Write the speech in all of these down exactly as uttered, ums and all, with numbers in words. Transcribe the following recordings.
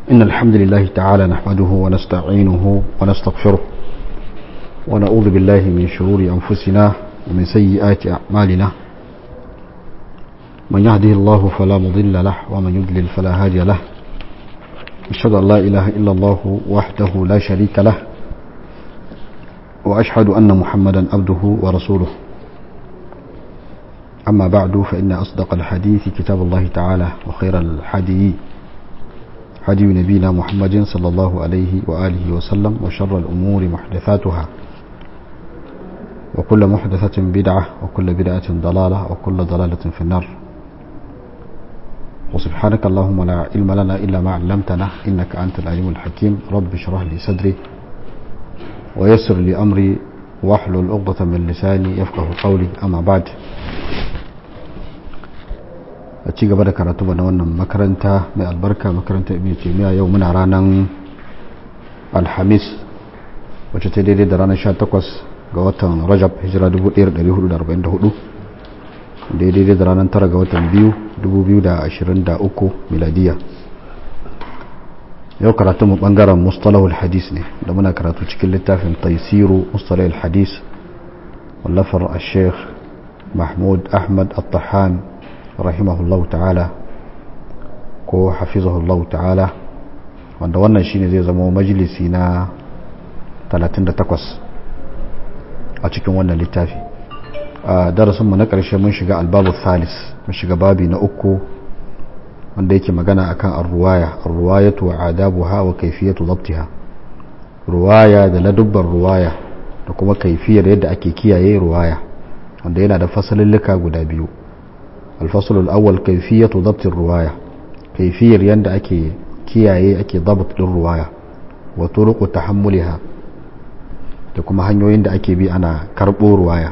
إن الحمد لله تعالى نحمده ونستعينه ونستغفره ونعوذ بالله من شرور أنفسنا ومن سيئات أعمالنا. من يهده الله فلا مضل له ومن يضلل فلا هادي له. أشهد أن لا إله إلا الله وحده لا شريك له وأشهد أن محمدا عبده ورسوله. أما بعد فإن أصدق الحديث كتاب الله تعالى وخير الحديث هدي نبينا محمد صلى الله عليه وآله وسلم وشر الأمور محدثاتها وكل محدثة بدعة وكل بدعة ضلالة وكل ضلالة في النار. وسبحانك اللهم لا علم لنا إلا ما علمتنا إنك أنت العليم الحكيم. رب اشرح لي صدري ويسر لي أمري واحلل عقدة من لساني يفقه قولي. أما بعد، a ci gaba da karatu na wannan makaranta mai albarka, makaranta Ibn Taymiyyah. Yau muna ranar Alhamis, wacce ta daidai da ranar sha takwas ga watan Rajab, hijira dubu ɗaya da ɗari hudu da arba'in da hudu, daidai da ranar tara ga watan biyu dubu biyu da ashirin da uku miladiya. Yau karatu mu bangaren mustalahul hadis ne, da muna karatu cikin littafin Taysiru mustalahul hadis wallafar al-Sheikh Mahmud Ahmad Al-Tahan rahimahullahu ta'ala ko hafizahullahu ta'ala, wanda wannan shine zai zama majalisi na talatin da takwas a cikin wannan littafi. A darasinmu na ƙarshe mun shiga albabu thalis, mun shiga babi na uku wanda yake magana akan ar-ruwaya ar-ruwayatu wa adabuha wa kayfiyatu dhabtiha. Ruwaya da ladubbar ruwaya da kuma kaifiyar yadda ake kiyaye ruwaya, wanda yana da fasalulluka guda biyu. الفصل الأول كيفية ضبط الرواية، كيفية يند أكي كياي أكي ضبط الرواية وطرق تحملها، تكما هنيو يند أكي بي أنا كربو رواية.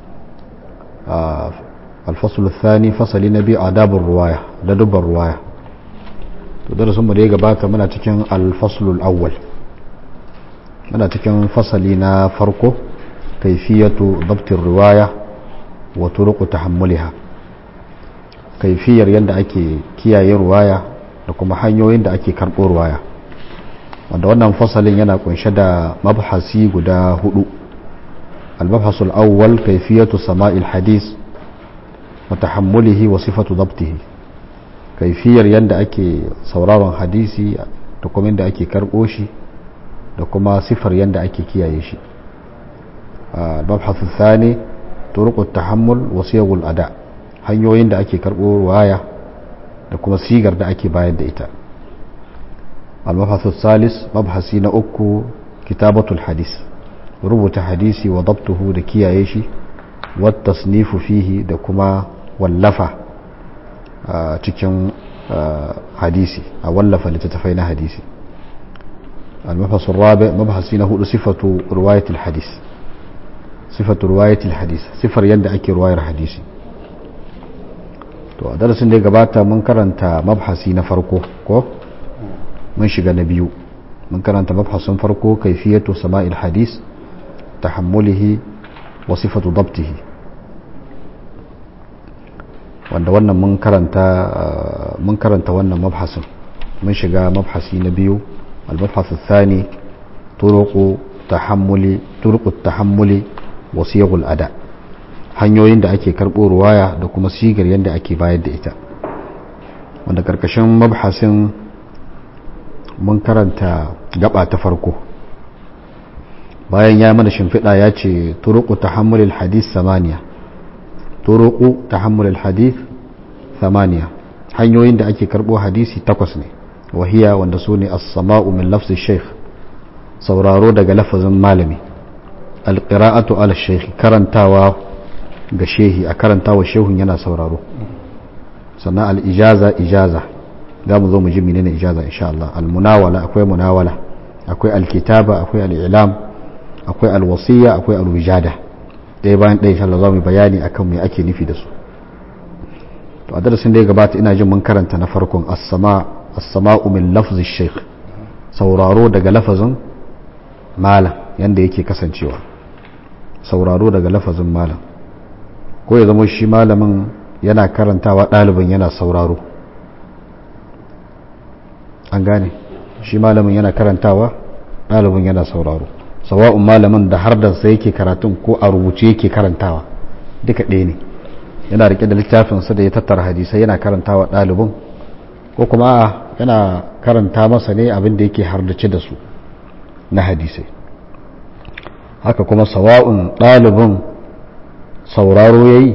آه الفصل الثاني فصل نبي آداب الرواية، لدب الرواية. تدرس مريقة باتا منا تكين الفصل الأول، منا تكين فصلنا فرقه كيفية ضبط الرواية وطرق تحملها، kaifiyar yadda ake kiyaye ruwaya da kuma hanyoyin da ake karɓo ruwaya, wanda wannan fasalin yana kunshe da mabhasi guda hudu. al-mabhasul awwal kaifiyatu sama'il hadis wa tahammulihi wa sifatu dhabtihi, kaifiyar yadda ake sauraron hadisi da kuma yadda ake karɓo shi da kuma sifar yadda ake kiyaye shi. al-mabhasul thani turuqut tahammul wa siyagul ada, hanyoyin da ake karɓo ruwaya da kuma sigar da ake bayar da ita. al-mabhasu salis, mabhasi na uku kitabatul hadis, rubuta hadisi wa dabtuhu da kiyaye shi, wa tasnifu fihi da kuma wallafa a cikin hadisi, a wallafa littattafai na hadisi. al-mabhasu rabi, mabhasi na hudu sifatu riwayatul hadis, sifatu riwayatul hadis, sifar yadda ake ruwayar hadisi. To a darasin da ya gabata mun karanta mabhasi na farko, ko mun shiga na biyu. Mun karanta mabhasin farko kaifiyatu sama'il hadis, tahammulihi wa sifatu dabtihi, wanda wannan mun karanta mun karanta wannan mabhasin. Mun shiga mabhasi na biyu, al-mabhasu thani turuqu tahammuli turuqu tahammuli wa siyagul ada, hanyoyin da ake karɓo ruwaya da kuma sigar yadda ake bayar da ita, wanda karkashin mabhasin mun karanta gaba ta farko. Bayan ya mana shimfiɗa ya ce turuqu tahammulil hadith samaniya, turuqu tahammulil hadith samaniya, hanyoyin da ake karɓo hadisi takwas ne. Wahiya, wanda su ne as-sama'u min lafzi shaykh, sauraro daga lafazin malami. al-qira'atu ala shaykh, karantawa ga shehi, a karanta wa shehun yana sauraro. Sannan al-ijaza, ijaza za mu zo mu ji menene ijaza insha Allah. al-munawala, akwai munawala, akwai al-kitaba, akwai al-i'lam, akwai al-wasiya, akwai al-wijada. ɗaya bayan ɗaya insha Allah za mu bayani akan me ake nufi da su. To a darasin da ya gabata ina jin mun karanta na farkon as-sama as-sama'u min lafzi shaykh, sauraro daga lafazin malam yanda yake kasancewa, sauraro daga lafazin malam, ko ya zama shi malamin yana karantawa ɗalibin yana sauraro. An gane shi malamin yana karantawa ɗalibin yana sauraro sawa'un malamin da har da sai yake karatun ko a rubuce yake karantawa duka ɗaya ne yana rike da littafinsa da ya tattara hadisai yana karantawa ɗalibin ko kuma yana karanta masa ne abin da yake hardace da su na hadisai haka kuma sawa'un ɗalibin sauraro ya yi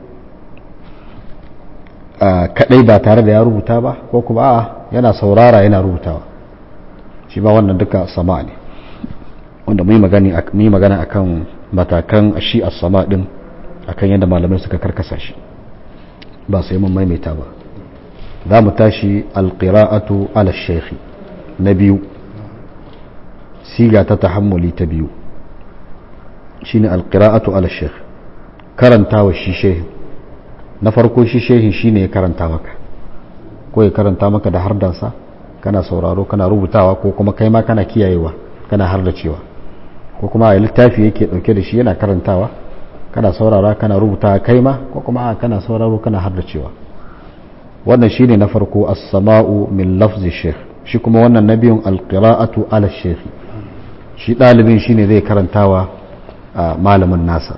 kaɗai ba tare da ya rubuta ba ko kuma a yana saurara yana rubutawa shi ba wannan duka sama ne wanda mu yi magana akan matakan shi a sama ɗin akan yadda malamai suka karkasa shi ba sai mun maimaita ba za mu tashi alƙira'atu ala shaykhi na biyu siga ta tahammuli ta biyu shine alƙira'atu ala shaykh karantawa shi shehin na farko shi shehin shine ya karanta maka ko ya karanta maka da hardansa kana sauraro kana rubutawa ko kuma kai ma kana kiyayewa kana hardacewa ko kuma a littafi yake dauke da shi yana karantawa kana saurara kana rubutawa kai ma ko kuma a kana sauraro kana hardacewa wannan shine na farko as-sama'u min lafzi shaykh shi kuma wannan nabiyun al-qira'atu ala shaykh shi dalibin shine zai karantawa malamin nasa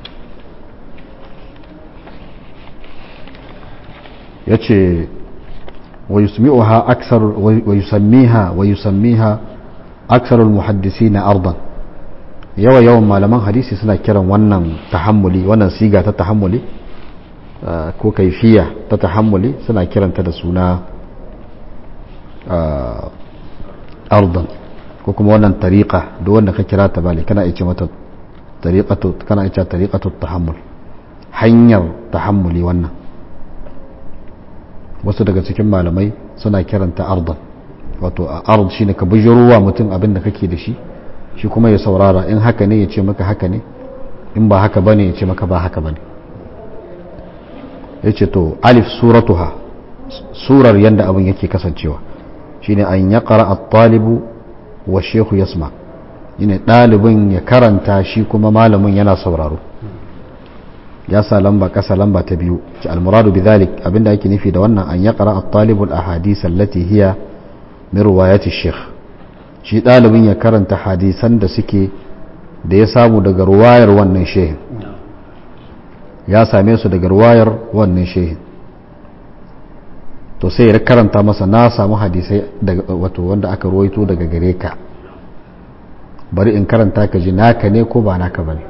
yace ويسمعها أكثر ويسميها ويسميها أكثر المحدثين أرضا يوا يوم ما لمن حديثي سنة كرم ونن تحملي ونن سيغة تتحملي آه كو كيفية تتحملي سنة كرم تدسونا آه أرضا كو كم ونن طريقة دو ونن كرات بالي كان إيجمة طريقة كان إيجا طريقة التحمل حنير تحملي ونن wasu daga cikin malamai suna kiranta ardan wato ard shine ka bujuruwa mutum abin da kake da shi shi kuma ya saurara in haka ne ya ce maka haka ne in ba haka bane ya ce maka ba haka bane yace to alif suratuha surar yanda abin yake kasancewa shine an yaqra at-talibu wa shaykhu yasma shine dalibin ya karanta shi kuma malamin yana sauraro ya sa lamba kasa lamba ta biyu ci almuradu bidhalik abinda yake nufi da wannan an yaqra at-talibu al-ahadith allati hiya min riwayati ash-shaykh shi dalibin ya karanta hadisan da suke da ya samu daga ruwayar wannan shehin ya same su daga ruwayar wannan shehin to sai ya karanta masa na samu hadisai daga wato wanda aka ruwaito daga gare ka bari in karanta ka ji naka ne ko ba naka bane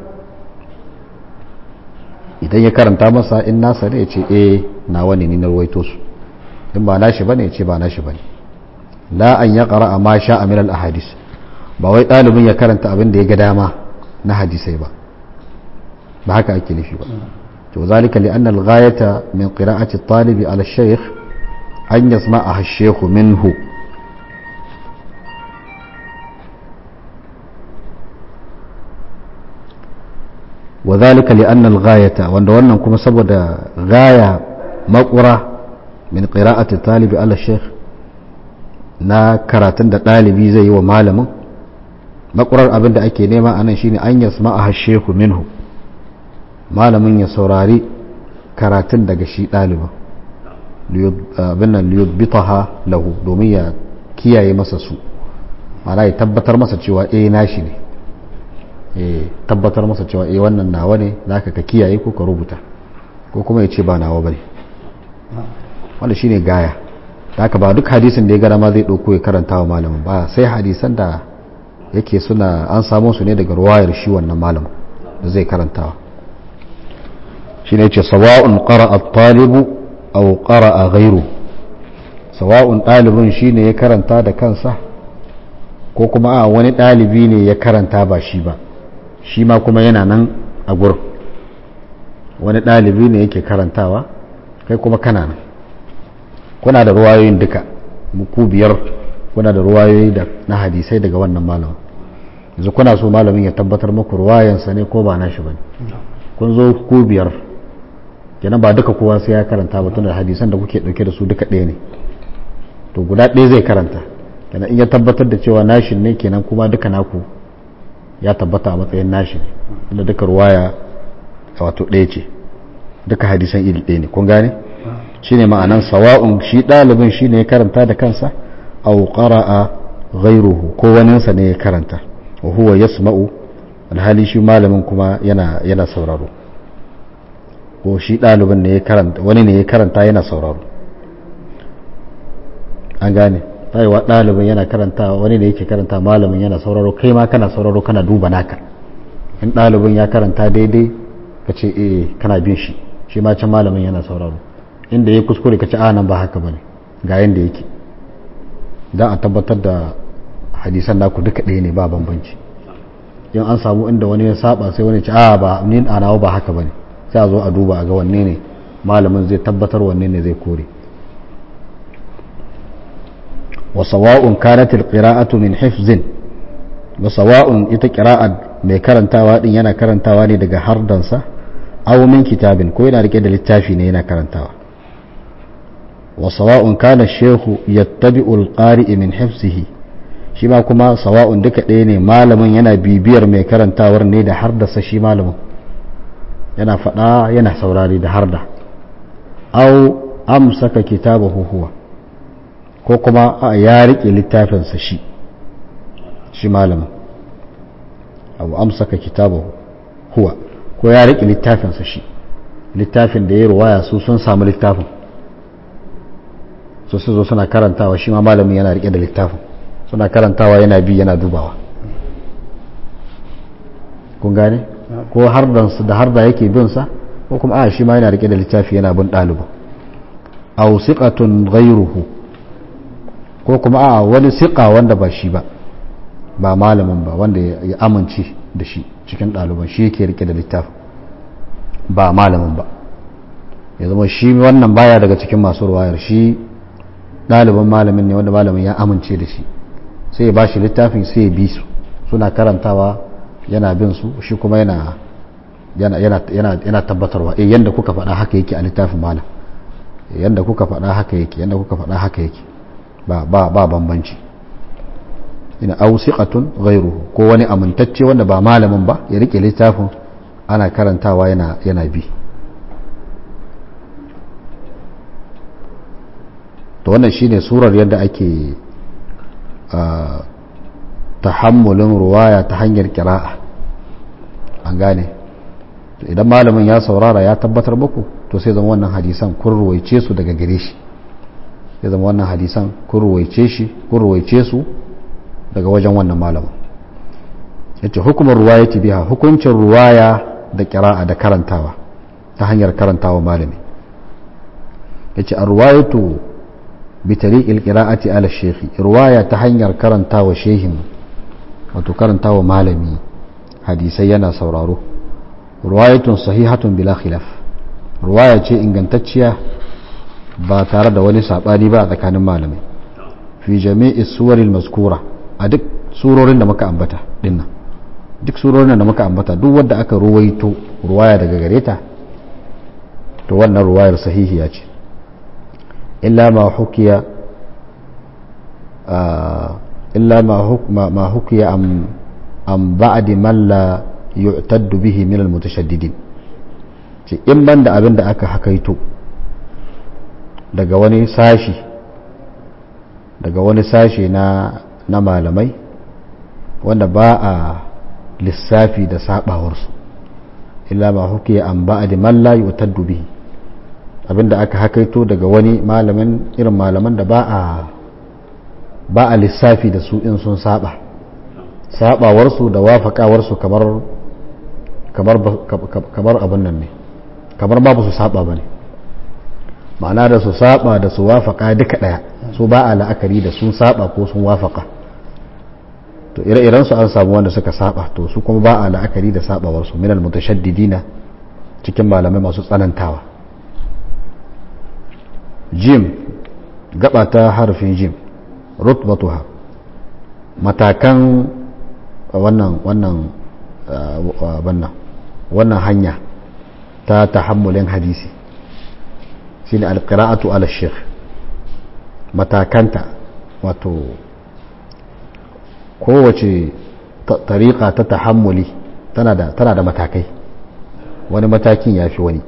idan ya karanta masa in nasa ne ya ce eh nawa ne ni na ruwaito su in ba nashi bane ya ce ba nashi bane la an ya qara ma sha'a min al ahadith ba wai dalibin ya karanta abin da ya ga dama na hadisai ba ba haka ake nufi ba to zalika li anna al ghayata min qira'ati at talib ala shaykh an yasma'a al shaykh minhu وذلك لأن الغاية وأن كما سبب غاية مقرة من قراءة الطالب على الشيخ نا كراتن دا طالبي زي ومعلم مقرر أبن دا أكي نيما أنا شيني أن يسمعها الشيخ منه معلم يسوراري كراتن دا شي طالبا ليضبطها له دومية كيا يمسسو معناه يتبتر مسا cewa eh nashi ne tabbatar masa cewa eh wannan nawa ne zaka ka kiyaye ko ka rubuta ko kuma ya ce ba nawa bane wannan shine gaya haka ba duk hadisin da ya gara ma zai dauko ya karanta wa malamin ba sai hadisan da yake suna an samu su ne daga ruwayar shi wannan malamin da zai karantawa shine yace sawa'un qara'a at-talibu aw qara'a ghayru sawa'un dalibin shine ya karanta da kansa ko kuma a wani dalibi ne ya karanta ba shi ba shi ma kuma yana nan a gurin wani ɗalibi ne yake karantawa kai kuma kana nan kuna da ruwayoyin duka ku biyar kuna da ruwayoyi da na hadisai daga wannan malamin yanzu kuna so malamin ya tabbatar muku ruwayansa ne ko ba nashi bane kun zo ku biyar kenan ba duka kowa sai ya karanta ba tunda hadisan da kuke dauke da su duka ɗaya ne to guda ɗaya zai karanta kenan in ya tabbatar da cewa nashin ne kenan kuma duka naku ya tabbata a matsayin nashi ne inda duka ruwaya wato ɗaya ce duka hadisan iri ɗaya ne kun gane shine ma'anan sawa'un shi ɗalibin shine ya karanta da kansa aw qara'a ghairuhu ko waninsa ne ya karanta wa huwa yasma'u alhali shi malamin kuma yana yana sauraro ko shi ɗalibin ne ya karanta wani ne ya karanta yana sauraro an gane tsayewa ɗalibin yana karanta wani ne yake karanta malamin yana sauraro kai ma kana sauraro kana duba naka in ɗalibin ya karanta daidai ka ce eh kana bin shi shi ma can malamin yana sauraro inda ya kuskure ka ce a nan ba haka bane ga yanda yake dan a tabbatar da hadisan naku duka ɗaya ne ba bambanci in an samu inda wani ya saba sai wani ce a ba ni a nawa ba haka bane sai a zo a duba a ga wanne ne malamin zai tabbatar wanne ne zai kore wa sawa'un kanat alqira'atu min hifzin wa sawa'un ita qira'at mai karantawa din yana karantawa ne daga hardansa aw min kitabin ko yana rike da littafi ne yana karantawa wa sawa'un kana ash-shaykhu yattabi'u al-qari'i min hifzihi shi ma kuma sawa'un duka ɗaya ne malamin yana bibiyar mai karantawar ne da hardasa shi malamin yana faɗa yana saurari da harda aw amsaka kitabahu huwa ko kuma a ya rike littafinsa shi shi malamin aw amsaka kitabahu huwa ko ya rike littafinsa shi littafin da ya ruwaya su sun samu littafin su su zo suna karantawa shi ma malamin yana rike da littafin suna karantawa yana bi yana dubawa kun gane ko hardansu da harda yake bin sa ko kuma a shi ma yana rike da littafi yana bin ɗalibin aw siqatun ghayruhu ko kuma a wani siqa wanda ba shi ba ba malamin ba wanda ya amince da shi cikin ɗaliban shi yake rike da littafin ba malamin ba ya zama shi wannan baya daga cikin masu ruwayar shi ɗaliban malamin ne wanda malamin ya amince da shi sai ya bashi littafin sai ya bi su suna karantawa yana bin su shi kuma yana yana yana yana tabbatarwa eh yanda kuka faɗa haka yake a littafin malam yanda kuka faɗa haka yake yanda kuka faɗa haka yake ba ba ba bambanci ina ausiqatun ghayruhu ko wani amintacce wanda ba malamin ba ya rike littafin ana karantawa yana yana bi to wannan shine surar yadda ake tahammulin ruwaya ta hanyar qira'a an gane to idan malamin ya saurara ya tabbatar muku to sai zama wannan hadisan kun ruwaice su daga gare shi sai zama wannan hadisan kun ruwaice shi kun ruwaice su daga wajen wannan malamin yace hukumar ruwayati biha hukuncin ruwaya da qira'a da karantawa ta hanyar karantawa malami yace ar-ruwayatu bi tariqil qira'ati ala shaykh ruwaya ta hanyar karantawa shehin wato karantawa malami hadisai yana sauraro ruwayatun sahihatun bila khilaf ruwaya ce ingantacciya ba tare da wani sabani ba a tsakanin malamai fi jami'i suwaril mazkura a duk surorin da muka ambata dinnan duk surorin da muka ambata duk wanda aka ruwaito ruwaya daga gareta to wannan ruwayar sahihiya ce illa ma hukiya illa ma hukma ma hukiya am am ba'd man la yu'taddu bihi min al-mutashaddidin ce in banda abin da aka hakaito daga wani sashi daga wani sashi na na malamai wanda ba a lissafi da sabawarsu illa ma hukiya an ba'd man la yu'taddu bihi abinda aka hakaito daga wani malamin irin malaman da ba a ba a lissafi da su in sun saba sabawarsu da wafakawarsu kamar kamar kamar abin nan ne kamar ba su saba bane ma'ana da su saba da su wafaka duka daya su ba a la'akari da sun saba ko sun wafaka to ire-iren su an samu wanda suka saba to su kuma ba a la'akari da sabawarsu minal mutashaddidina cikin malamai masu tsanantawa jim gaba ta harfin jim rutbatuha matakan wannan wannan wannan wannan hanya ta tahammulin hadisi shine alqira'atu ala shaykh matakanta wato kowace tariqa ta tahammuli tana da tana da matakai wani matakin yafi wani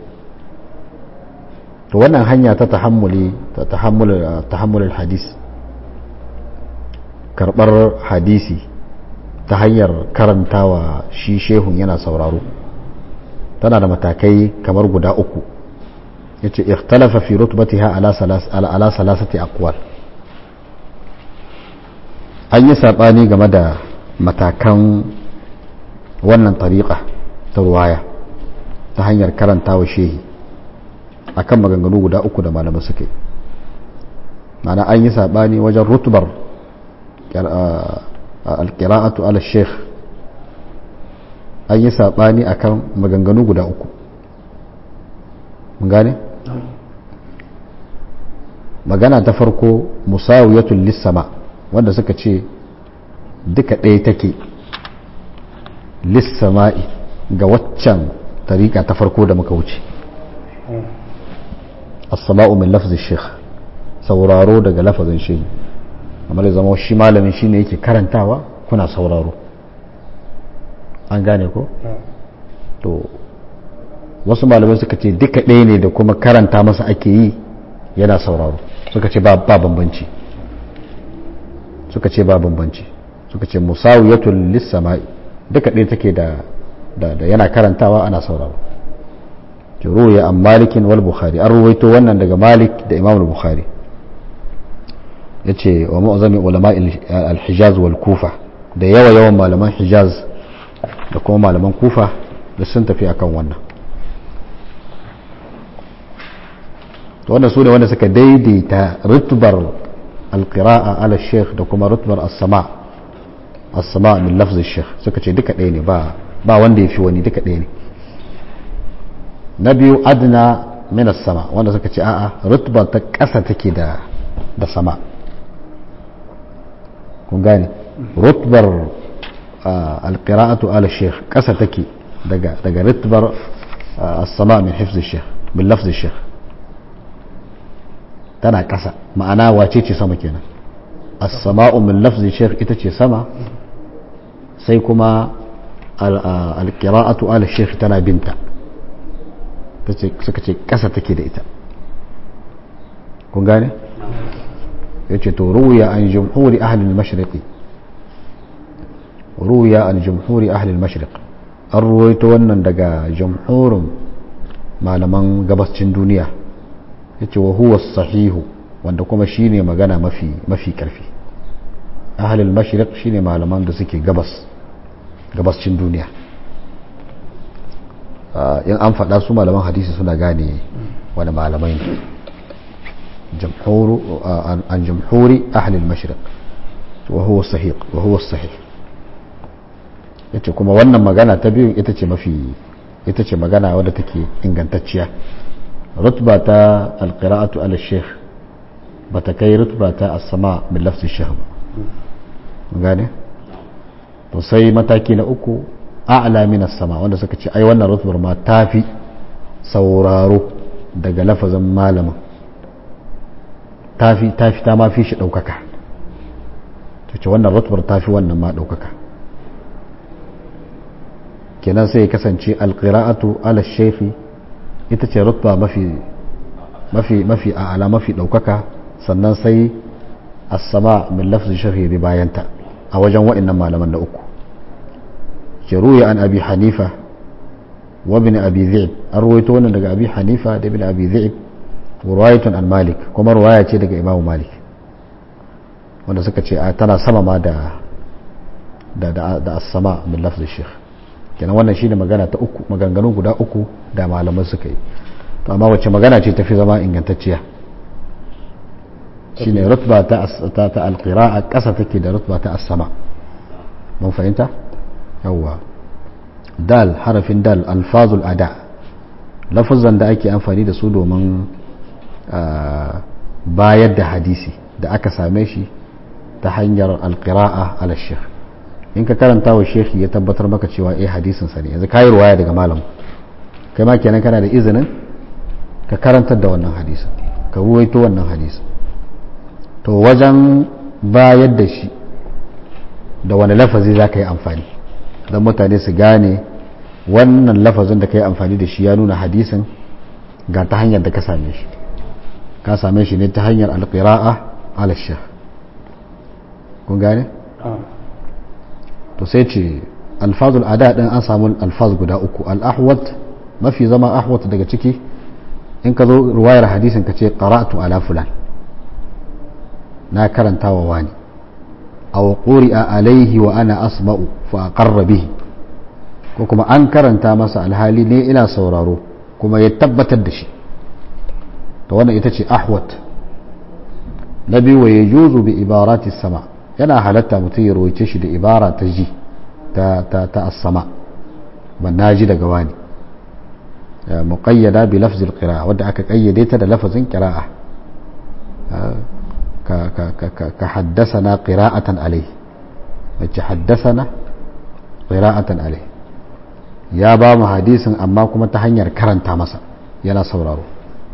to wannan hanya ta tahammuli ta tahammul tahammulul hadis karbar hadisi ta hanyar karantawa shi shehun yana sauraro tana da matakai kamar guda uku yace ikhtalafa fi rutbatiha ala salas ala salasati aqwal an yi sabani game da matakan wannan tariqa ta ruwaya ta hanyar karantawa shehi akan maganganu guda uku da malamai suke ma'ana an yi sabani wajen rutbar alqira'atu ala sheikh an yi sabani akan maganganu guda uku mun gane magana ta farko musawiyatul lis-sama wanda suka ce duka ɗaya take lis-sama'i ga waccan tariqa ta farko da muka wuce as-sama'u min lafzi sheikh sauraro daga lafazin shehi amma da zama shi malamin shine yake karantawa kuna sauraro an gane ko to wasu malamai suka ce duka ɗaya ne da kuma karanta masa ake yi yana sauraro suka ce ba bambanci suka ce ba bambanci suka ce musawiyatul lis-sama'i duka ɗaya take da da yana karantawa ana sauraro ruwaya an malikin wal bukhari an ruwaito wannan daga malik da imam al-bukhari yace wa mu'zami ulama al-hijaz wal kufa da yawa yawan malaman hijaz da kuma malaman kufa da sun tafi akan wannan to wannan su ne wanda suka daidaita rutbar al-qira'a ala sheikh da kuma rutbar as-sama' as-sama' min lafz al-sheikh suka ce duka ɗaya ne ba ba wanda yafi wani duka ɗaya ne na biyu adna min as-sama' wanda suka ce a'a rutbar ta ƙasa take da da sama kun gane rutbar al-qira'atu ala sheikh ƙasa take daga daga rutbar as-sama' min hifz al-sheikh min lafz al-sheikh tana ƙasa ma'ana wace ce sama kenan as-sama'u min lafzi shaykh ita ce sama sai kuma al-qira'atu ala shaykh tana binta tace suka ce ƙasa take da ita kun gane yace to ruwiya an jumhuri ahli al-mashriqi ruwiya an jumhuri ahli al-mashriq an ruwaito wannan daga jumhurin malaman gabascin duniya yace wa huwa sahihu wanda kuma shine magana mafi mafi karfi ahlul mashriq shine malaman da suke gabas gabascin duniya in an faɗa su malaman hadisi suna gane wani malamai ne jamhuru an jamhuri ahlul mashriq wa huwa sahih wa huwa sahih yace kuma wannan magana ta biyu ita ce mafi ita ce magana wadda take ingantacciya rutba ta alqira'atu ala sheikh bata kai rutba ta as-sama min lafzi sheikh ba gane to sai mataki na uku a'la min as-sama wanda suka ce ai wannan rutbar ma tafi sauraro daga lafazin malamin tafi tafi ta ma fi shi daukaka to ce wannan rutbar tafi wannan ma daukaka kenan sai ya kasance alqira'atu ala sheikh ita ce rutba mafi mafi mafi a'ala mafi daukaka sannan sai as-sama min lafzi shahiri bayanta a wajen wa'annan malaman da uku ke ruya an abi hanifa wa ibn abi dhi'b an ruwaito wannan daga abi hanifa da ibn abi dhi'b ruwayatun an malik kuma ruwaya ce daga imamu malik wanda suka ce tana sama ma da da da as-sama min lafzi shaykh kenan wannan shine magana ta uku maganganu guda uku da malaman suka yi to amma wacce magana ce tafi zama ingantacciya shine rutba ta ta, ta al-qira'a kasa take da rutba ta as-sama mun fahimta yawa dal harafin dal alfazul ada lafazan da ake amfani da su domin bayar da hadisi da aka same shi ta hanyar al-qira'a ala shaykh in ka karanta wa shekhi ya tabbatar maka cewa eh hadisin sa ne yanzu kai ruwaya daga malam kai ma kenan kana da izinin ka karantar da wannan hadisin ka ruwaito wannan hadisin to wajen bayar da shi da wani lafazi za ka yi amfani don mutane su gane wannan lafazin da ka yi amfani da shi ya nuna hadisin ga ta hanyar da ka same shi ka same shi ne ta hanyar alƙira'a ala shaykh kun gane to sai ce alfazul ada din an samu alfaz guda uku al-ahwat mafi zama ahwat daga ciki in ka zo ruwayar hadisin ka ce qara'tu ala fulan na karanta wa wani aw quri'a alaihi wa ana asma'u fa aqarra bihi ko kuma an karanta masa alhali ne ina sauraro kuma ya tabbatar da shi to wannan ita ce ahwat. na biyu wa yajuzu bi ibarati sama yana halatta mutum ya rawaice shi da ibara ta ji ta ta ta as-sama ban naji daga wani muqayyada bi lafzil qira'a wanda aka kayyade ta da lafazin qira'a ka ka ka ka haddathana qira'atan alayhi wace haddathana qira'atan alayhi ya ba mu hadisin amma kuma ta hanyar karanta masa yana sauraro.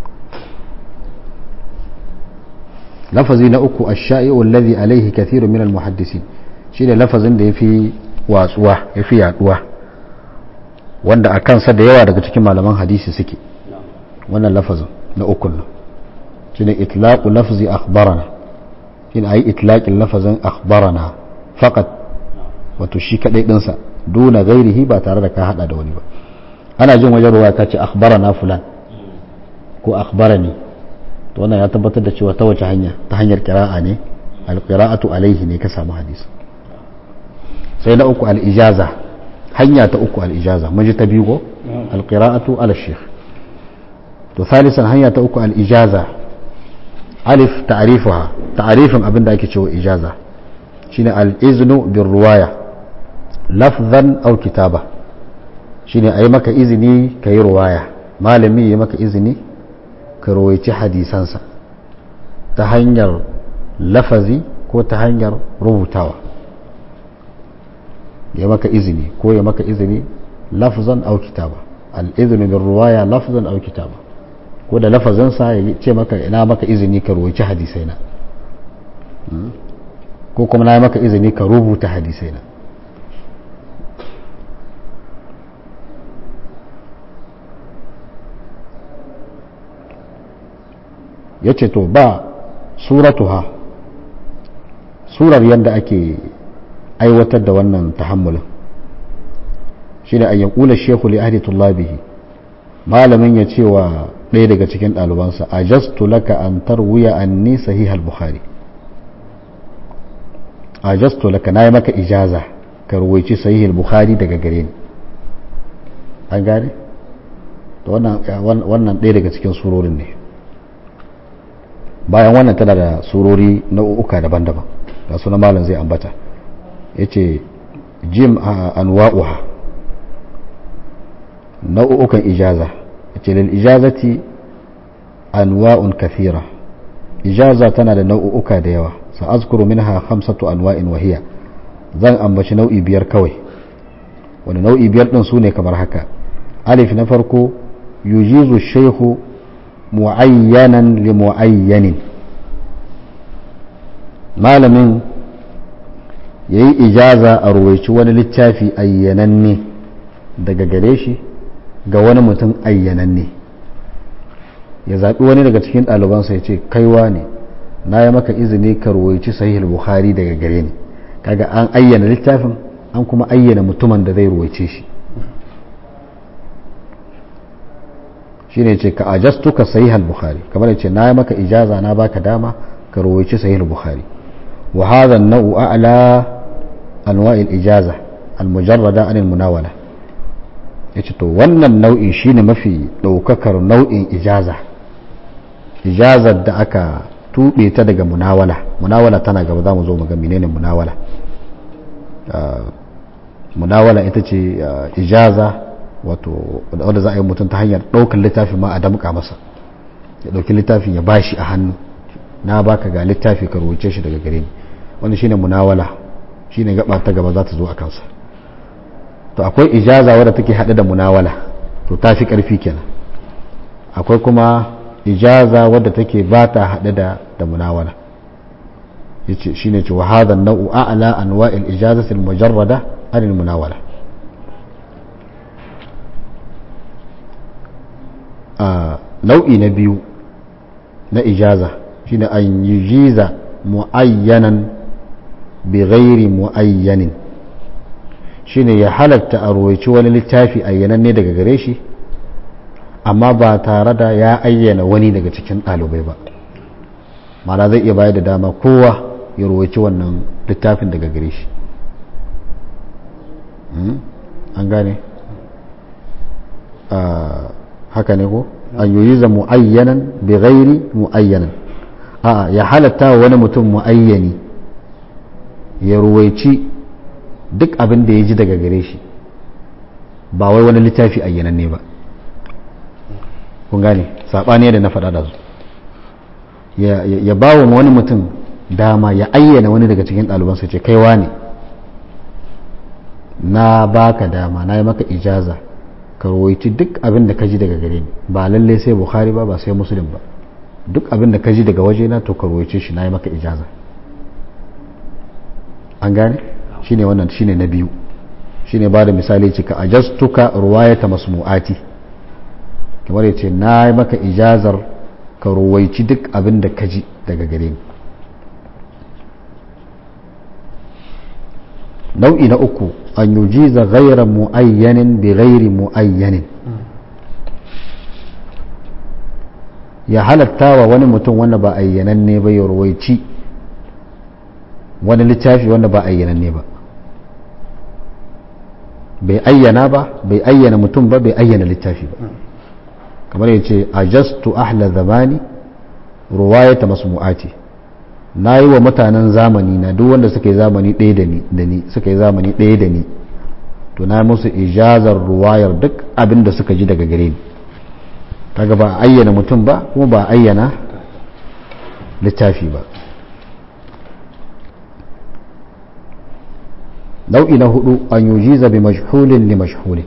lafazi na uku ash-sha'i'u alladhi alayhi kathirun min al-muhaddisin shine lafazin da yafi watsuwa yafi yaduwa wanda a kansa da yawa daga cikin malaman hadisi suke wannan lafazin na ukun nan shine itlaqu lafzi akhbarana shine ayi itlaqin lafazin akhbarana faqat wato shi kadai din sa duna gairihi ba tare da ka hada da wani ba. ana jin wajen ruwa ka ce akhbarana fulan ko akhbarani to wannan ya tabbatar da cewa ta wace hanya ta hanyar qira'a ne al-qira'atu alayhi ne ka samu hadisi. sai na uku al-ijaza hanya ta uku al-ijaza mun ji ta biyu ko al-qira'atu ala shaykh to thalisan hanya ta uku al-ijaza alif ta'rifuha ta'rifin abinda ake cewa ijaza shine al-iznu bir ruwaya lafzan aw kitaba shine ayi maka izini kai ruwaya malami yayi maka izini ka rawaici hadisansa ta hanyar lafazi ko ta hanyar rubutawa ya maka izini ko ya maka izini lafzan aw kitaba al-idhnu bir ruwaya lafzan aw kitaba ko da lafazin sa ya ce maka ina maka izini ka rawaici hadisaina ko kuma na maka izini ka rubuta hadisaina. yace to ba suratuha surar yadda ake aiwatar da wannan tahammulin shine an yaqula shaykhu li ahli tullabihi malamin ya ce wa ɗaya daga cikin ɗalibansa ajastu laka an tarwiya anni sahih al-bukhari ajastu laka nayi maka ijaza ka ruwaici sahih al-bukhari daga gare ni an gane to wannan wannan ɗaya daga cikin surorin ne. bayan wannan tana da surori nau'uka daban-daban ga suna malam zai ambata yace jim anwa'uha nau'ukan ijaza yace lil ijazati anwa'un kathira ijaza tana da nau'uka da yawa sa azkuru minha khamsatu anwa'in wa hiya zan ambaci nau'i biyar kawai wani nau'i biyar din sune kamar haka alif na farko yujizu shaykhu mu'ayyanan li mu'ayyanin malamin yayi ijaza a ruwaici wani littafi ayyananne daga gare shi ga wani mutum ayyananne ya zaɓi wani daga cikin ɗalibansa ya ce kaiwa ne na yi maka izini ka ruwaici sahih bukhari daga gare ni kaga an ayyana littafin an kuma ayyana mutumin da zai ruwaice shi shine ce ka ajastuka sahih al-bukhari kamar yace na maka ijaza na baka dama ka rawaici sahih al-bukhari wa hadha an-naw'u a'la anwa'i al-ijaza al-mujarrada an al-munawala yace to wannan nau'i shine mafi daukakar nau'in ijaza ijazar da aka tube ta daga munawala munawala tana gaba zamu zo mu ga menene munawala munawala ita ce ijaza wato wanda za a yi mutum ta hanyar ɗaukar littafi ma a damƙa masa ya ɗauki littafin ya bashi a hannu na baka ga littafi ka rubuce shi daga gare ni wanda shine munawala shine gaba ta gaba za ta zo a kansa to akwai ijaza wadda take haɗe da munawala to ta fi ƙarfi kenan akwai kuma ijaza wadda take ba ta haɗe da da munawala yace shine ce wa hadha an-naw'u a'la anwa'il ijazati al-mujarrada an al-munawala nau'i na biyu na ijaza shine an yujiza mu'ayyanan bi ghairi muayyanin shine ya halatta a ruwaici wani littafi ayyananne daga gare shi amma ba tare da ya ayyana wani daga cikin ɗalibai ba. Ma'ana zai iya bayar da dama kowa ya ruwaici wannan littafin daga gare shi. An gane haka ne ko an yi za mu'ayyanan bi ghairi mu'ayyanan a ya halatta wani mutum mu'ayyani ya ruwaici duk abin da ya ji daga gare shi ba wai wani littafi ayyananne ba. kun gane saɓani da na faɗa da su ya ba wa wani mutum dama ya ayyana wani daga cikin ɗalibansa ce kaiwa ne na baka dama na yi maka ijaza ka rawaiti duk abin da ka ji daga gare ni ba lalle sai bukhari ba ba sai muslim ba duk abin da ka ji daga waje na to ka rawaice shi na yi maka ijaza. an gane shine wannan shine na biyu shine ba da misali ce ka ajastuka ruwayata masmu'ati kamar yace na yi maka ijazar ka rawaici duk abin da ka ji daga gare ni. nau'i na uku an yujiza ghayra muayyanin bi ghairi muayyanin ya halatta wa wani mutum wanda ba ayyananne ba ya rawaici wani littafi wanda ba ayyananne ba bai ayyana ba bai ayyana mutum ba bai ayyana littafi ba kamar yace ajastu ahla zamani ruwayata masmu'ati na yi wa mutanen zamani na duk wanda suka yi zamani ɗaya da ni da ni suka yi zamani ɗaya da ni to na musu ijazar ruwayar duk abin da suka ji daga gare ni. kaga ba a ayyana mutum ba kuma ba a ayyana littafi ba. nau'i na hudu an yujiza bi mashhulin li mashhulin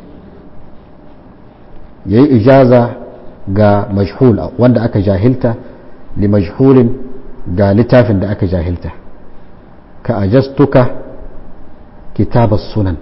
yayi ijaza ga mashhul wanda aka jahilta li mashhulin ga littafin da aka jahilta ka ajastuka kitabas sunan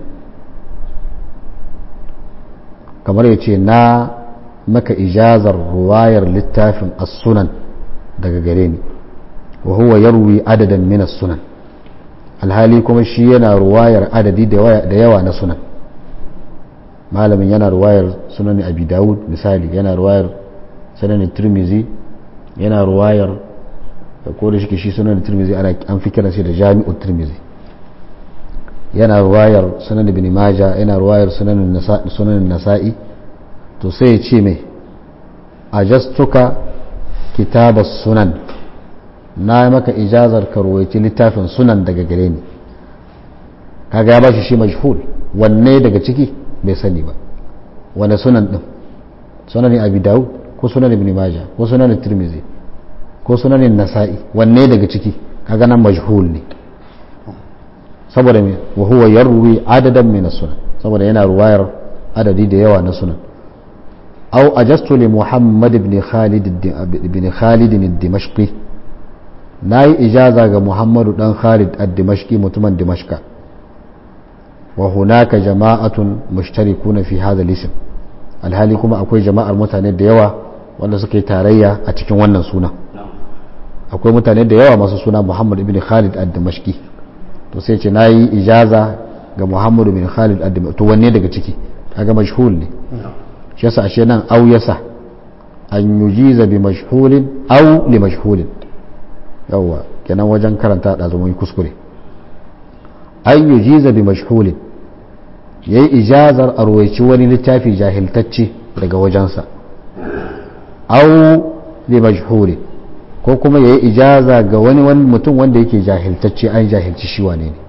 kamar ya ce na maka ijazar ruwayar littafin as-sunan daga gare ni wa huwa yarwi adadan min as-sunan alhali kuma shi yana ruwayar adadi da yawa na sunan. malamin yana ruwayar sunan abi dawud misali yana ruwayar sunan tirmizi yana ruwayar ko da shi shi sunan tirmizi ana an fi kiran shi da jami'ut tirmizi yana ruwayar sunan ibn majah yana ruwayar sunan nasa'i sunan nasa'i to sai ya ce mai ajastuka kitabas sunan na maka ijazar ka ruwaici littafin sunan daga gare ni kaga ya bashi shi majhul wanne daga ciki bai sani ba wanda sunan din sunan abi dawud ko sunan ibn majah ko sunan tirmizi ko sunanin nasa'i wanne daga ciki kaga nan majhul ne saboda me wa huwa yarwi adadan min as-sunan saboda yana ruwayar adadi da yawa na sunan aw ajastu li muhammad ibn khalid ibn khalid ad-dimashqi nayi ijaza ga muhammadu dan khalid ad-dimashqi mutumin dimashqa wa hunaka jama'atun mushtarikuna fi hadha al-ism alhali kuma akwai jama'ar mutane da yawa wanda suka yi tarayya a cikin wannan suna akwai mutane da yawa masu suna muhammad ibn khalid ad-dimashqi to sai ce nayi ijaza ga muhammad ibn khalid ad-dimashqi to wanne daga ciki kaga mashhul ne shi yasa ashe nan aw yasa an yujiza bi mashhulin aw li mashhulin yawa kenan wajen karanta da zama kuskure an yujiza bi mashhulin yayi ijazar arwaici wani littafi jahiltacce daga wajensa aw li mashhulin ko kuma yayi ijaza ga wani wani mutum wanda yake jahiltacce an jahilci shi wane ne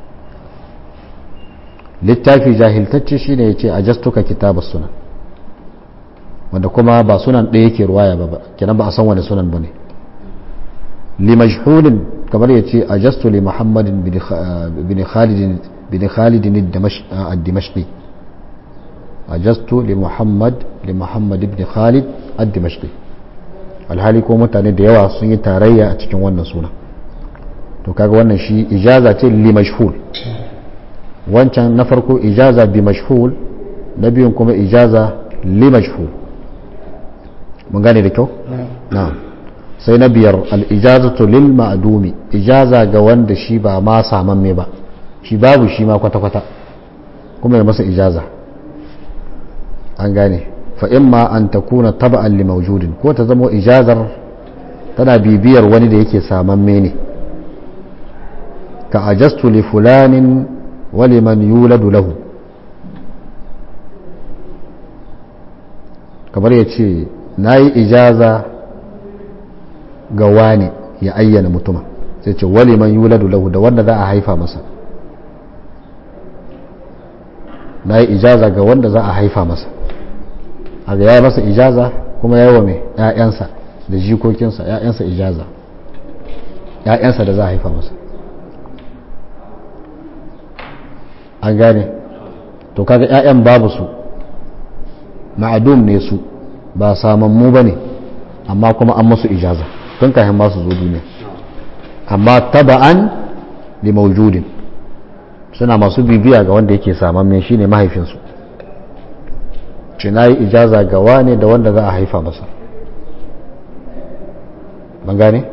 littafi jahiltacce shine yace ajastuka kitabas sunan wanda kuma ba sunan ɗaya yake ruwaya ba kenan ba a san wani sunan bane li majhulin kamar yace ajastu li muhammadin bin khalid bin khalid ad-dimashqi ajastu li muhammad li muhammad ibn khalid ad-dimashqi alhali ko mutane da yawa sun yi tarayya a cikin wannan suna to kaga wannan shi ijaza ce li mashhul wancan na farko ijaza bi mashhul na biyun kuma ijaza li mashhul mun gane da kyau na'am sai na biyar al-ijazatu lil ma'dumi ijaza ga wanda shi ba ma samamme ba shi babu shi ma kwata-kwata kuma ya masa ijaza an gane fa imma an takuna taba'an li mawjudin ko ta zama ijazar tana bibiyar wani da yake samamme ne ka ajastu li fulanin wa liman yuladu lahu kamar ya ce na yi ijaza ga wani ya ayyana mutuma sai ce wa liman yuladu lahu da wanda za a haifa masa na yi ijaza ga wanda za a haifa masa a ga ya yi masa ijaza kuma ya yi wa mai ‘ya'yansa da jikokinsa ‘ya'yansa ijaza ‘ya'yansa da za a haifa masa an gane to kaga ‘ya'yan babu su ma'adum ne su ba samammu ba ne amma kuma an masu ijaza tun kayan masu zo duniya amma taba'an li mawjudin suna masu bibiya ga wanda yake samamme shine mahaifinsu ce na yi ijaza ga wane da wanda za a haifa masa ban gane?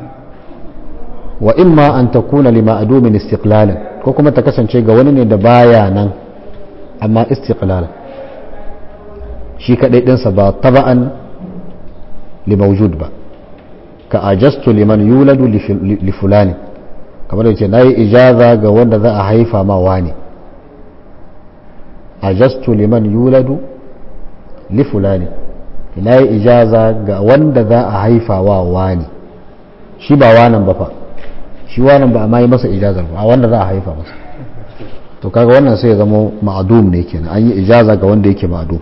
wa imma an takuna li ma'adumin istiqlalan ko kuma ta kasance ga wani ne da baya nan amma istiqlalan shi kadai dinsa ba taba'an li mawjud ba ka ajastu liman yuladu li fulani kamar da ce na yi ijaza ga wanda za a haifa ma wani ajastu liman yuladu li fulani na yi ijaza ga wanda za a haifa wa wani shi ba wanan ba fa shi wanan ba a ma yi masa ijazar ba a wanda za a haifa masa to kaga wannan sai ya zama ma'adum ne kenan an yi ijaza ga wanda yake ma'adum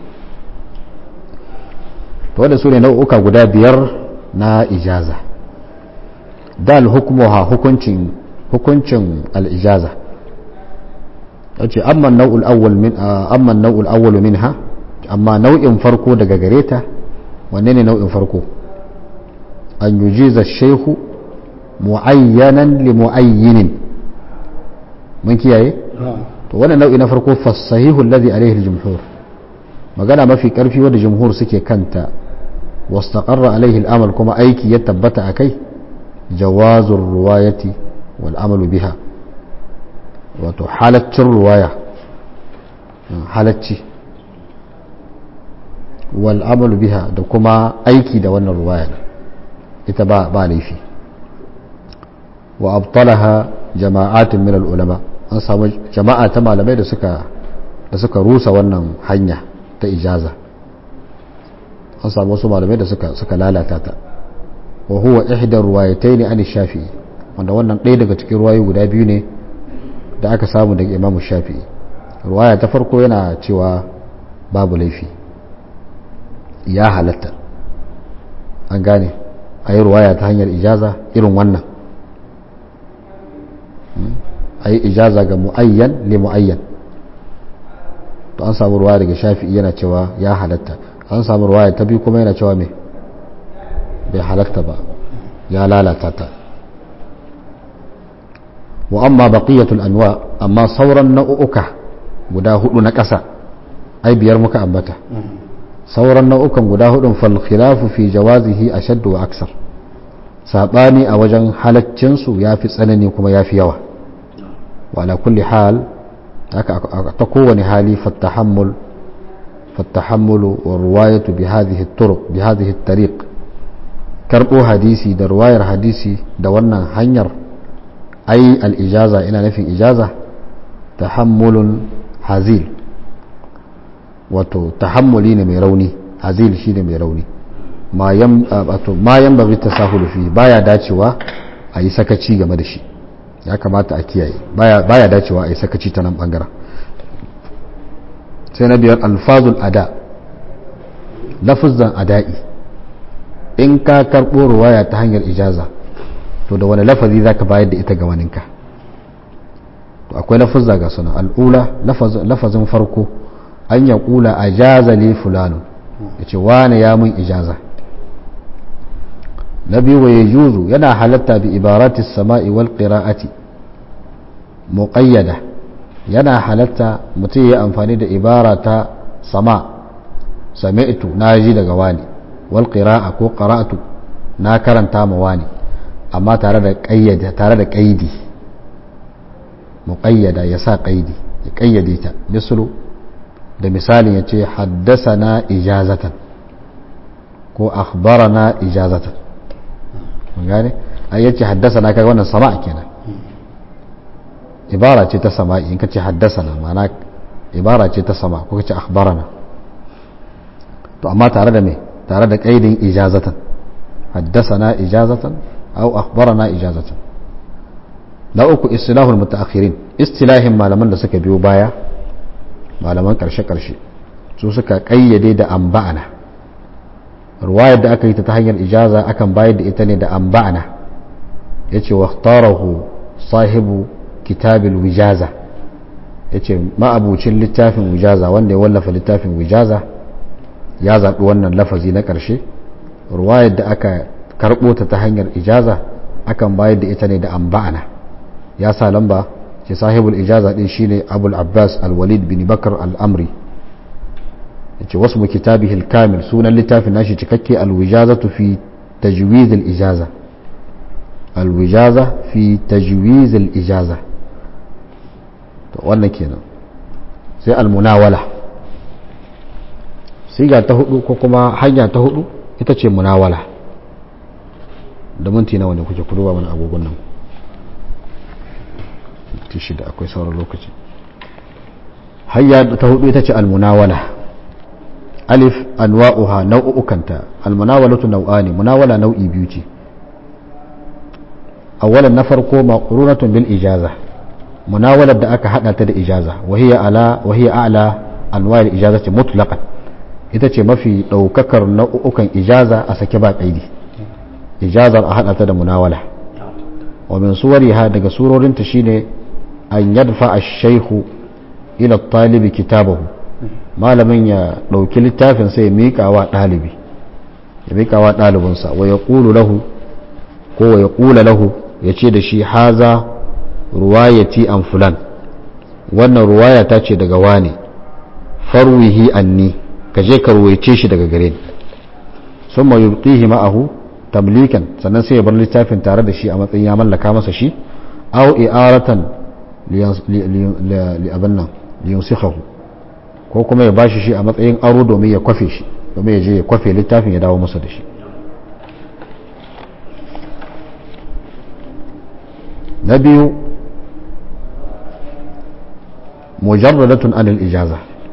to wanda su ne nau'uka guda biyar na ijaza dal hukmuha hukuncin hukuncin al-ijaza yace amma nau'ul awwal min amma nau'ul awwal minha amma nau'in farko daga gareta wanne ne nau'in farko an yujiza shaykhu muayyanan li muayyinin mun kiyaye to wannan nau'i na farko fasahihu alladhi alayhi al-jumhur magana mafi karfi wanda jumhur suke kanta wastaqarra alayhi al-amal kuma aiki ya tabbata akai jawazur riwayati wal amalu biha wato halaccin ruwaya halacci wal amalu biha da kuma aiki da wannan ruwaya ita ba ba laifi wa abtalaha jama'atun min al ulama an samu jama'a ta malamai da suka da suka rusa wannan hanya ta ijaza an samu wasu malamai da suka suka lalata ta wa huwa ihda ruwayatayn an shafi'i wanda wannan ɗaya daga cikin ruwayoyi guda biyu ne da aka samu daga Imam Shafi'i ruwaya ta farko yana cewa babu laifi ya halatta an gane a yi ruwaya ta hanyar ijaza irin wannan a yi ijaza ga mu'ayyan li mu'ayyan to an samu ruwaya daga Shafi'i yana cewa ya halatta an samu ruwaya ta biyu kuma yana cewa me bai halatta ba ya lalata ta wa amma baqiyatul anwa amma sauran nau'uka guda hudu na ƙasa ai biyar muka ambata sauran nau'ukan guda hudun fal khilafu fi jawazihi ashadd wa aksar sabani a wajen halaccin su yafi tsanani kuma yafi yawa wa ala kulli hal haka ta kowane hali fattahammul fattahammulu wa riwayatu bi hadhihi at-turuq bi hadhihi at-tariq karbo hadisi da riwayar hadisi da wannan hanyar ai al-ijaza ina nufin ijaza tahammulun hazil wato tahammuli ne mai rauni hazil shi ne mai rauni ma yan bari tasahulu fi baya dacewa a yi sakaci game da shi ya kamata a kiyaye baya dacewa a yi sakaci ta nan bangaren sai na biyar alfazul ada lafuzan ada'i in ka karɓo ruwaya ta hanyar ijaza to da wani lafazi za ka bayar da ita ga waninka to akwai lafuzza ga suna al'ula lafazin farko an ya kula a jaza li fulano ya ce wane ya mun ijaza na biyu wa ya juzu yana halatta bi ibarati sama'i wal qira'ati muqayyada yana halatta mutum ya amfani da ibara ta sama sami'tu na ji daga wani wal qira'a ko qara'tu na karanta ma wani amma tare da qayyada tare da qaidi muqayyada ya sa qaidi ya qayyade ta mislu da misalin yace haddathana ijazatan ko akhbarana ijazatan mun gane ai yace haddathana kaga wannan sama'a kenan ibara ce ta sama'i in kace haddathana ma'ana ibara ce ta sama ko kace akhbarana to amma tare da me tare da qaidin ijazatan haddathana ijazatan aw akhbarana ijazatan na uku istilahul mutaakhirin istilahin malaman da suka biyo baya malaman karshe karshe su suka kayyade da amba'ana ruwayar da aka yi ta hanyar ijaza akan bayar da ita ne da amba'ana yace wa ikhtarahu sahibu kitabil wijaza yace ma'abucin littafin wijaza wanda ya wallafa littafin wijaza ya zaɓi wannan lafazi na ƙarshe ruwayar da aka karɓo ta ta hanyar ijaza akan bayar da ita ne da amba'ana ya sa lamba ce sahibul ijaza din shine abul abbas al-walid bin bakar al-amri yace wasu kitabihi al-kamil sunan littafin nashi cikakke al-wijazatu fi tajwiz al-ijaza al-wijaza fi tajwiz al-ijaza to wannan kenan sai al-munawala siga ta hudu ko kuma hanya ta hudu ita ce munawala da minti nawa ne kuke kuduba mana agogon nan tishi da akwai sauran lokaci hanya ta hudu ita ce al-munawala alif anwa'uha nau'ukanta al-munawalatu nau'ani munawala nau'i biyu ce awalan na farko maqrunatun bil ijaza munawalar da aka hada ta da ijaza wahiya ala wahiya a'la anwa'il ijazati mutlaqan ita ce mafi daukakar nau'ukan ijaza a sake ba kaidi ijazar a hada ta da munawala wa min suwariha daga surorinta shine an yadfa ash-shaykhu ila at-talib kitabahu malamin ya dauki littafin sai ya mika wa dalibi ya mika wa dalibinsa wa yaqulu lahu ko ya kula lahu yace da shi haza ruwayati an fulan wannan ruwaya ta ce daga wani farwihi anni ka je ka ruwaice shi daga gare ni summa yubqihi ma'ahu tamlikan sannan sai ya bar littafin tare da shi a matsayin ya mallaka masa shi aw i'aratan li abanna li yusikhahu ko kuma ya bashi shi a matsayin aro domin ya kwafe shi domin ya je ya kwafe littafin ya dawo masa da shi na biyu mujarradatun anil ijaza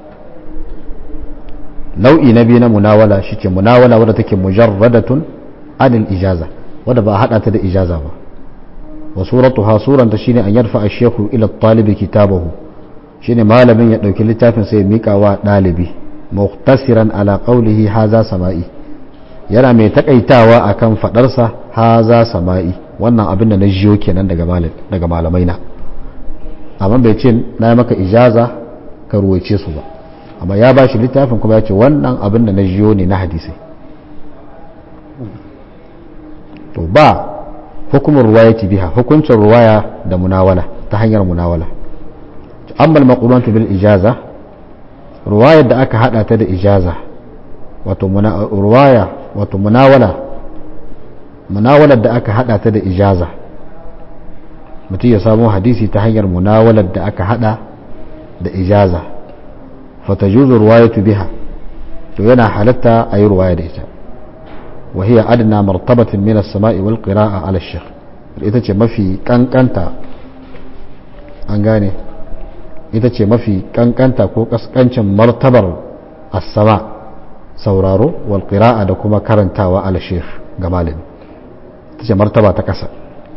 nau'i na biyu na munawala shike munawala wadda take mujarradatun anil ijaza wadda ba a hada ta da ijaza ba wa suratuha suranta shine an yarfa ash-shaykhu ila at-talibi kitabahu shine malamin ya dauki littafin sai ya mika wa dalibi muhtasiran ala qawlihi haza sama'i yana mai takaitawa akan fadarsa haza sama'i wannan abin da na jiyo kenan daga malam daga malamai na amma bai ce na maka ijaza ka ruwaice su ba amma ya bashi littafin kuma ya ce wannan abin da na jiyo ne na hadisi to ba hukumar ruwayati biha hukuncin ruwaya da munawala ta hanyar munawala amma al-maqulatu bil ijaza ruwayar da aka hada ta da ijaza wato ruwaya wato munawala munawalar da aka hada ta da ijaza mutum ya samu hadisi ta hanyar munawalar da aka hada da ijaza fatajuzu ruwayatu biha to yana halatta a yi ruwaya da ita wa hiya adna martabatin min as-sama'i wal qira'a ala ash-shaykh ita ce mafi kankanta an gane ita ce mafi kankanta ko kaskancin martabar as-sama sauraro wal qira'a da kuma karantawa ala shaykh ga malami ita ce martaba ta kasa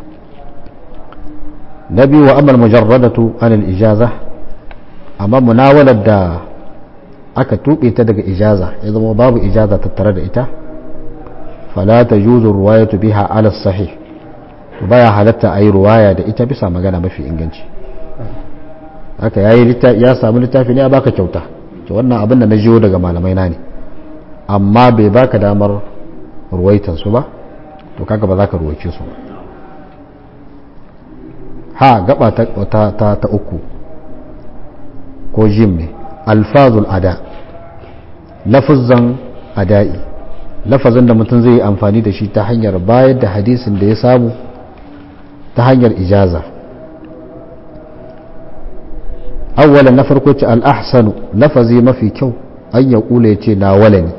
na biyu wa amal mujarradatu anil ijaza amma munawalar da aka tuɓe ta daga ijaza ya zama babu ijaza tattare da ita fala tajuzu ruwayatu biha ala sahih baya halatta ayi ruwaya da ita bisa magana mafi inganci haka yayi ya samu littafi ne ya baka kyauta to wannan abin da na jiyo daga malamai na ne amma bai baka damar ruwaitan su ba to kaga ba za ka ruwaice su ba ha gaba ta, ta, ta, ta uku ko jim ne alfazul ada lafuzan ada'i lafazin da mutum zai yi amfani da shi ta hanyar bayar da hadisin da ya samu ta hanyar ijaza. awwalan na farko ce al-ahsanu lafazi mafi kyau an ya kula yace na walani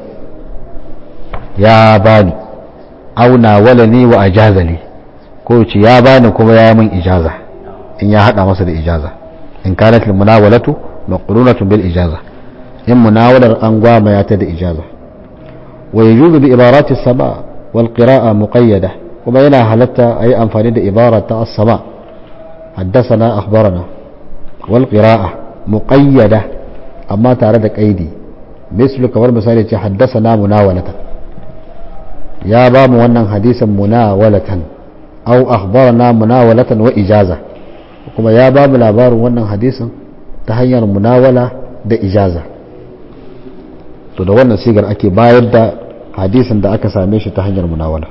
ya bani au na walani wa ajazali ko yace ya bani kuma ya min ijaza in ya hada masa da ijaza in kanat lil munawalatu maqrunatun bil ijaza in munawalar an gwama ya ta da ijaza. wa yajuzu bi ibarati as-sama wal qira'a muqayyada kuma yana halatta ayi amfani da ibara ta as-sama haddathana akhbarana wal qira'a muqayyada amma tare da qaidi mislu kamar misali ce haddathana munawalatan ya ba mu wannan hadisin munawalatan aw akhbarana munawalatan wa ijaza kuma ya ba mu labarin wannan hadisin ta hanyar munawala da ijaza. to da wannan sigar ake bayar da hadisin da aka same shi ta hanyar munawala.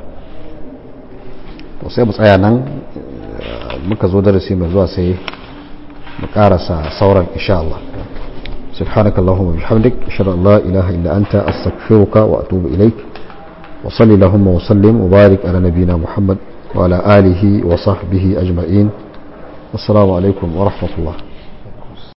to sai mu tsaya nan, muka zo darasi mai zuwa sai mu karasa sauran insha Allah. subhanakallahumma bihamdik ashhadu an la ilaha illa anta astaghfiruka wa atubu ilaik wa salli allahumma wa sallim wa barik ala nabiyyina muhammad wa ala alihi wa sahbihi ajma'in. assalamu alaikum wa rahmatullah.